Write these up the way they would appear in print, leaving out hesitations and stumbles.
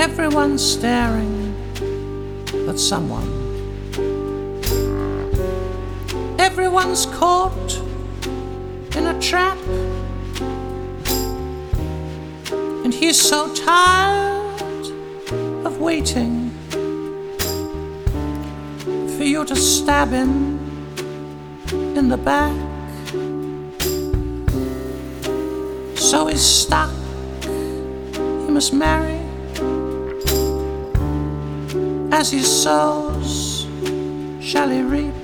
Everyone's staring at someone. Everyone's caught in a trap. And he's so tired of waiting for you to stab him in the back. So he's stuck. He must marry. As he sows, shall he reap?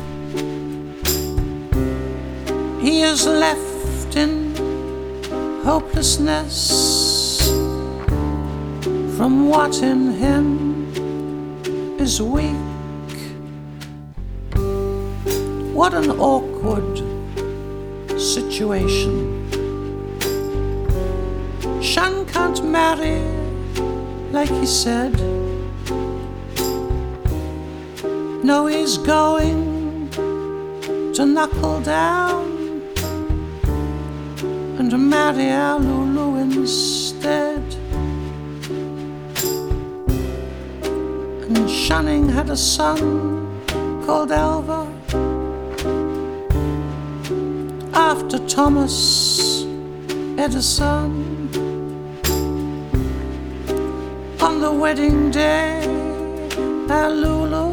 He is left in hopelessness from what in him is weak. What an awkward situation. Sean can't marry like he said. No, he's going to knuckle down and to marry our Lulu instead. And Shunning had a son called Alva after Thomas Edison. On the wedding day, our Lulu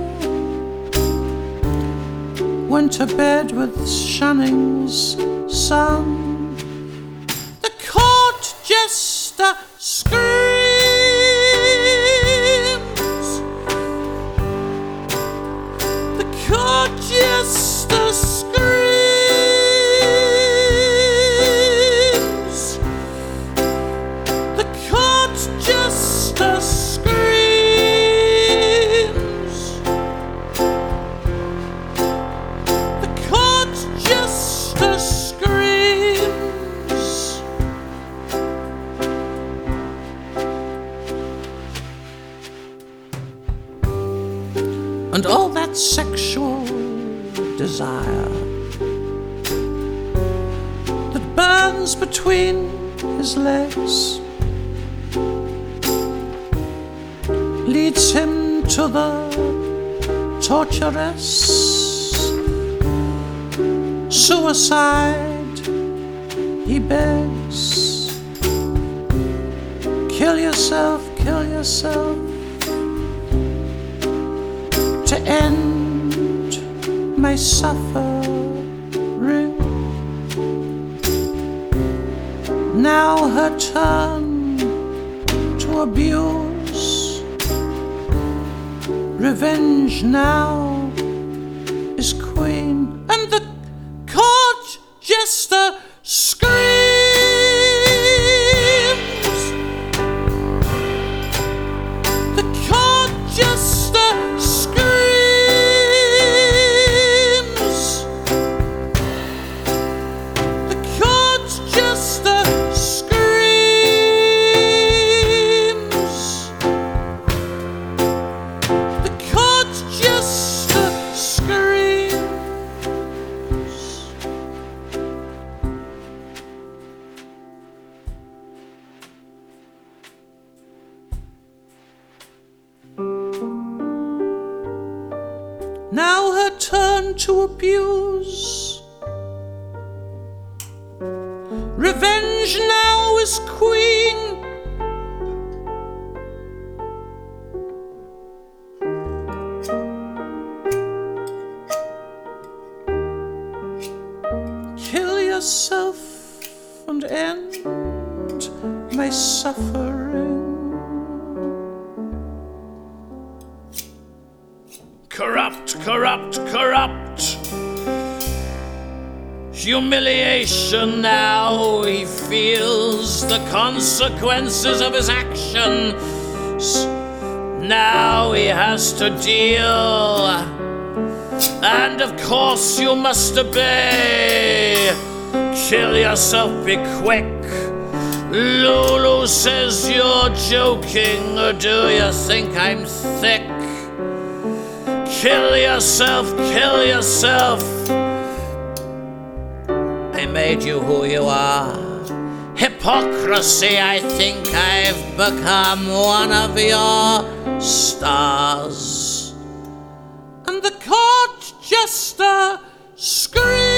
went to bed with Shunning's son. The court jester screams. The court jester screams. The court jester screams. And all that sexual desire that burns between his legs leads him to the torturess. Suicide, he begs. Kill yourself, kill yourself, to end my suffering. Now her turn to abuse. Revenge now is queen. And the court jester screams. The court jester screams. The court jester screams. The court jester screams. Now her turn to abuse. Revenge now is queen. Kill yourself and end my suffering. Corrupt, corrupt, corrupt. Humiliation now, he feels the consequences of his actions. Now he has to deal, and of course you must obey. Kill yourself, be quick. Lulu says you're joking, or do you think I'm thick? Kill yourself, kill yourself. I made you who you are. hypocrisy, I think I've become one of your stars. And the court jester screams.